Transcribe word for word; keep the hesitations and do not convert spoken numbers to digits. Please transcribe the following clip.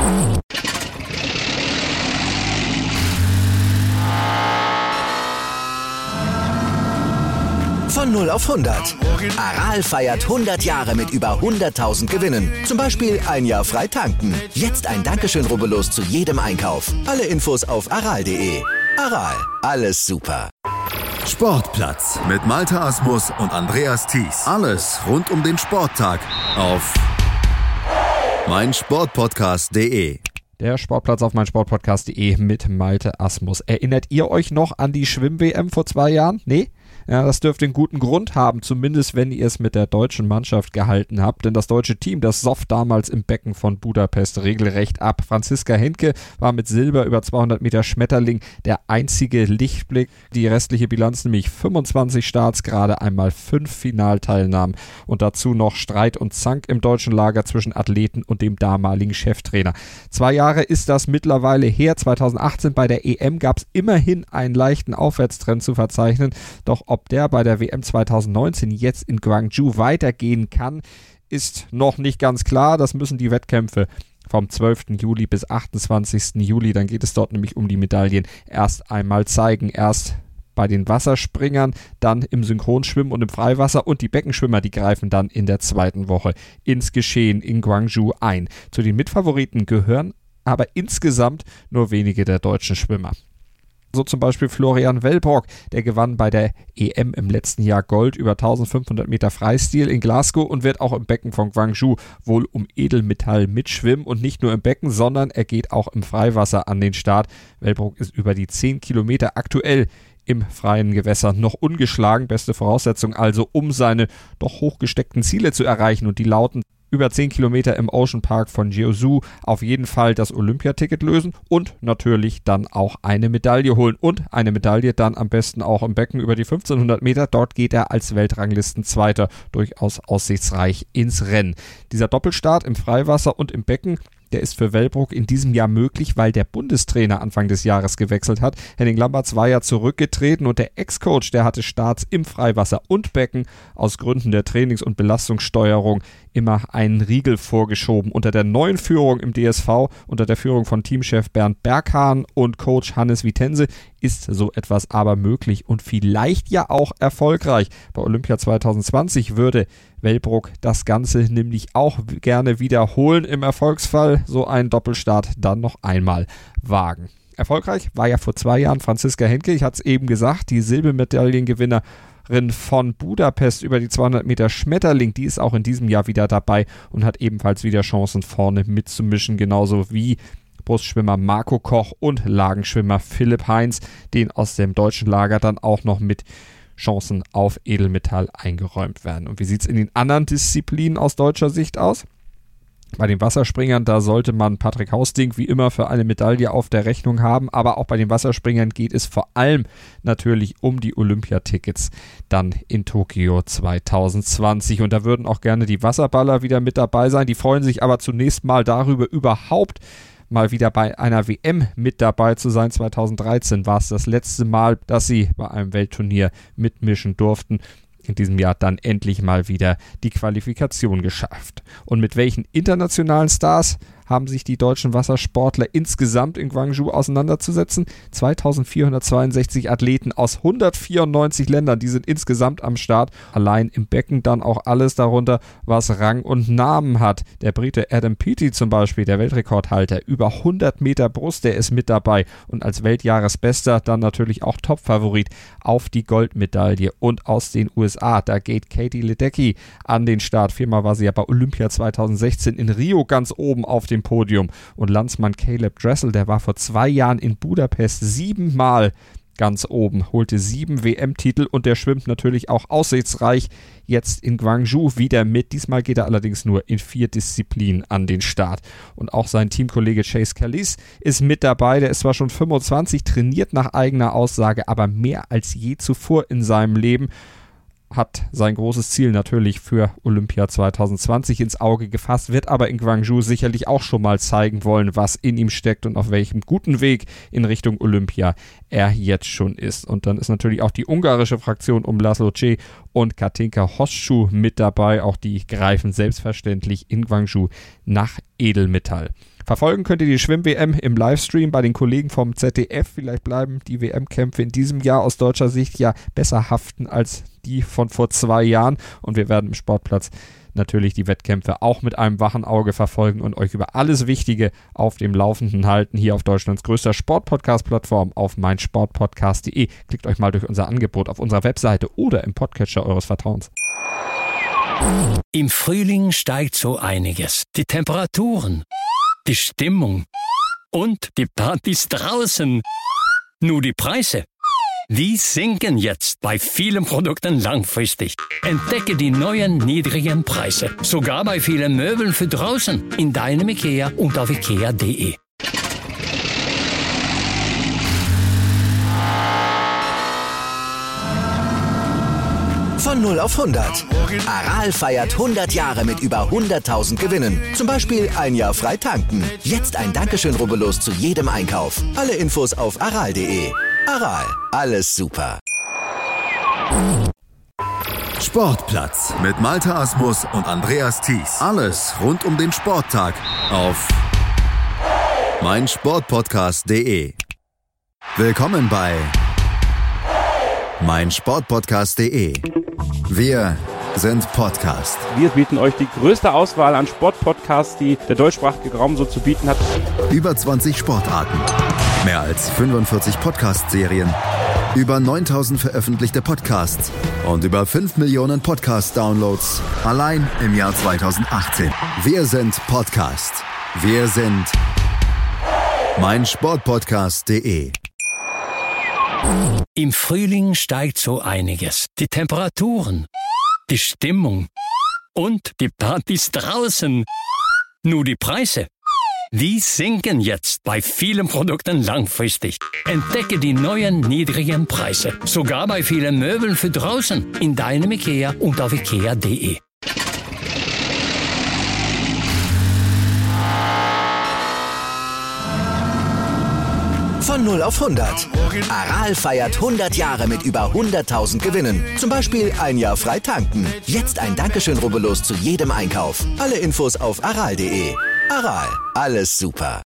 Von null auf hundert. Aral feiert hundert Jahre mit über hunderttausend Gewinnen. Zum Beispiel ein Jahr frei tanken. Jetzt ein Dankeschön, rubbellos zu jedem Einkauf. Alle Infos auf aral punkt de. Aral, alles super. Sportplatz mit Malte Asmus und Andreas Thies. Alles rund um den Sporttag auf meinsportpodcast punkt de. Der Sportplatz auf meinsportpodcast punkt de mit Malte Asmus. Erinnert ihr euch noch an die Schwimm-W M vor zwei Jahren? Nee? Ja, das dürfte einen guten Grund haben, zumindest wenn ihr es mit der deutschen Mannschaft gehalten habt, denn das deutsche Team, das soff damals im Becken von Budapest regelrecht ab. Franziska Henke war mit Silber über zweihundert Meter Schmetterling der einzige Lichtblick. Die restliche Bilanz nämlich fünfundzwanzig Starts, gerade einmal fünf Finalteilnahmen und dazu noch Streit und Zank im deutschen Lager zwischen Athleten und dem damaligen Cheftrainer. Zwei Jahre ist das mittlerweile her. zweitausendachtzehn bei der E M gab es immerhin einen leichten Aufwärtstrend zu verzeichnen, doch ob der bei der W M zweitausendneunzehn jetzt in Gwangju weitergehen kann, ist noch nicht ganz klar. Das müssen die Wettkämpfe vom zwölften Juli bis achtundzwanzigsten Juli, dann geht es dort nämlich um die Medaillen, erst einmal zeigen. Erst bei den Wasserspringern, dann im Synchronschwimmen und im Freiwasser, und die Beckenschwimmer, die greifen dann in der zweiten Woche ins Geschehen in Gwangju ein. Zu den Mitfavoriten gehören aber insgesamt nur wenige der deutschen Schwimmer. So zum Beispiel Florian Wellbrock, der gewann bei der E M im letzten Jahr Gold über eintausendfünfhundert Meter Freistil in Glasgow und wird auch im Becken von Gwangju wohl um Edelmetall mitschwimmen, und nicht nur im Becken, sondern er geht auch im Freiwasser an den Start. Wellbrock ist über die zehn Kilometer aktuell im freien Gewässer noch ungeschlagen. Beste Voraussetzung also, um seine doch hochgesteckten Ziele zu erreichen, und die lauten: über zehn Kilometer im Ocean Park von Jeosu, auf jeden Fall das Olympiaticket lösen und natürlich dann auch eine Medaille holen. Und eine Medaille dann am besten auch im Becken über die fünfzehnhundert Meter. Dort geht er als Weltranglistenzweiter durchaus aussichtsreich ins Rennen. Dieser Doppelstart im Freiwasser und im Becken, der ist für Wellbrock in diesem Jahr möglich, weil der Bundestrainer Anfang des Jahres gewechselt hat. Henning Lamberts war ja zurückgetreten, und der Ex-Coach, der hatte Starts im Freiwasser und Becken aus Gründen der Trainings- und Belastungssteuerung immer einen Riegel vorgeschoben. Unter der neuen Führung im D S V, unter der Führung von Teamchef Bernd Berghahn und Coach Hannes Vitense, ist so etwas aber möglich und vielleicht ja auch erfolgreich. Bei Olympia zweitausendzwanzig würde Wellbrock das Ganze nämlich auch gerne wiederholen, im Erfolgsfall so einen Doppelstart dann noch einmal wagen. Erfolgreich war ja vor zwei Jahren Franziska Henke, ich hatte es eben gesagt, die Silbermedaillengewinnerin von Budapest über die zweihundert Meter Schmetterling, die ist auch in diesem Jahr wieder dabei und hat ebenfalls wieder Chancen, vorne mitzumischen, genauso wie Brustschwimmer Marco Koch und Lagenschwimmer Philipp Heinz, den aus dem deutschen Lager dann auch noch mit Chancen auf Edelmetall eingeräumt werden. Und wie sieht es in den anderen Disziplinen aus deutscher Sicht aus? Bei den Wasserspringern, da sollte man Patrick Hausding wie immer für eine Medaille auf der Rechnung haben, aber auch bei den Wasserspringern geht es vor allem natürlich um die Olympiatickets dann in Tokio zweitausendzwanzig, und da würden auch gerne die Wasserballer wieder mit dabei sein. Die freuen sich aber zunächst mal darüber, überhaupt mal wieder bei einer W M mit dabei zu sein. zweitausenddreizehn war es das letzte Mal, dass sie bei einem Weltturnier mitmischen durften. In diesem Jahr dann endlich mal wieder die Qualifikation geschafft. Und mit welchen internationalen Stars haben sich die deutschen Wassersportler insgesamt in Gwangju auseinanderzusetzen? zweitausendvierhundertzweiundsechzig Athleten aus hundertvierundneunzig Ländern, die sind insgesamt am Start. Allein im Becken dann auch alles darunter, was Rang und Namen hat. Der Brite Adam Peaty zum Beispiel, der Weltrekordhalter, über hundert Meter Brust, der ist mit dabei. Und als Weltjahresbester dann natürlich auch Topfavorit auf die Goldmedaille. Und aus den U S A, da geht Katie Ledecky an den Start. Viermal war sie ja bei Olympia zweitausendsechzehn in Rio ganz oben auf dem Podium. Und Landsmann Caleb Dressel, der war vor zwei Jahren in Budapest siebenmal ganz oben, holte sieben W M-Titel, und der schwimmt natürlich auch aussichtsreich jetzt in Gwangju wieder mit. Diesmal geht er allerdings nur in vier Disziplinen an den Start. Und auch sein Teamkollege Chase Callis ist mit dabei. Der ist zwar schon fünfundzwanzig, trainiert nach eigener Aussage aber mehr als je zuvor in seinem Leben. Hat sein großes Ziel natürlich für Olympia zweitausendzwanzig ins Auge gefasst, wird aber in Gwangju sicherlich auch schon mal zeigen wollen, was in ihm steckt und auf welchem guten Weg in Richtung Olympia er jetzt schon ist. Und dann ist natürlich auch die ungarische Fraktion um Laszlo Cseh und Katinka Hosszu mit dabei. Auch die greifen selbstverständlich in Gwangju nach Edelmetall. Verfolgen könnt ihr die Schwimm-W M im Livestream bei den Kollegen vom Z D F. Vielleicht bleiben die W M-Kämpfe in diesem Jahr aus deutscher Sicht ja besser haften als die von vor zwei Jahren. Und wir werden im Sportplatz natürlich die Wettkämpfe auch mit einem wachen Auge verfolgen und euch über alles Wichtige auf dem Laufenden halten, hier auf Deutschlands größter Sportpodcast-Plattform auf meinsportpodcast punkt de. Klickt euch mal durch unser Angebot auf unserer Webseite oder im Podcatcher eures Vertrauens. Im Frühling steigt so einiges. Die Temperaturen, die Stimmung und die Partys draußen. Nur die Preise, die sinken jetzt bei vielen Produkten langfristig. Entdecke die neuen niedrigen Preise, sogar bei vielen Möbeln für draußen, in deinem IKEA und auf ikea punkt de. Von null auf hundert. Aral feiert hundert Jahre mit über hunderttausend Gewinnen. Zum Beispiel ein Jahr frei tanken. Jetzt ein Dankeschön, rubbellos zu jedem Einkauf. Alle Infos auf aral punkt de. Aral, alles super. Sportplatz mit Malte Asmus und Andreas Thies. Alles rund um den Sporttag auf meinsportpodcast punkt de. Willkommen bei meinsportpodcast punkt de. Wir sind Podcast. Wir bieten euch die größte Auswahl an Sportpodcasts, die der deutschsprachige Raum so zu bieten hat. Über zwanzig Sportarten, mehr als fünfundvierzig Podcast-Serien, über neuntausend veröffentlichte Podcasts und über fünf Millionen Podcast-Downloads allein im Jahr zweitausendachtzehn. Wir sind Podcast. Wir sind meinsportpodcast punkt de. Im Frühling steigt so einiges. Die Temperaturen, die Stimmung und die Partys draußen. Nur die Preise, die sinken jetzt bei vielen Produkten langfristig. Entdecke die neuen niedrigen Preise, sogar bei vielen Möbeln für draußen, in deinem IKEA und auf ikea punkt de. Von null auf hundert. Aral feiert hundert Jahre mit über hunderttausend Gewinnen. Zum Beispiel ein Jahr frei tanken. Jetzt ein Dankeschön, rubbellos zu jedem Einkauf. Alle Infos auf aral punkt de. Aral, alles super.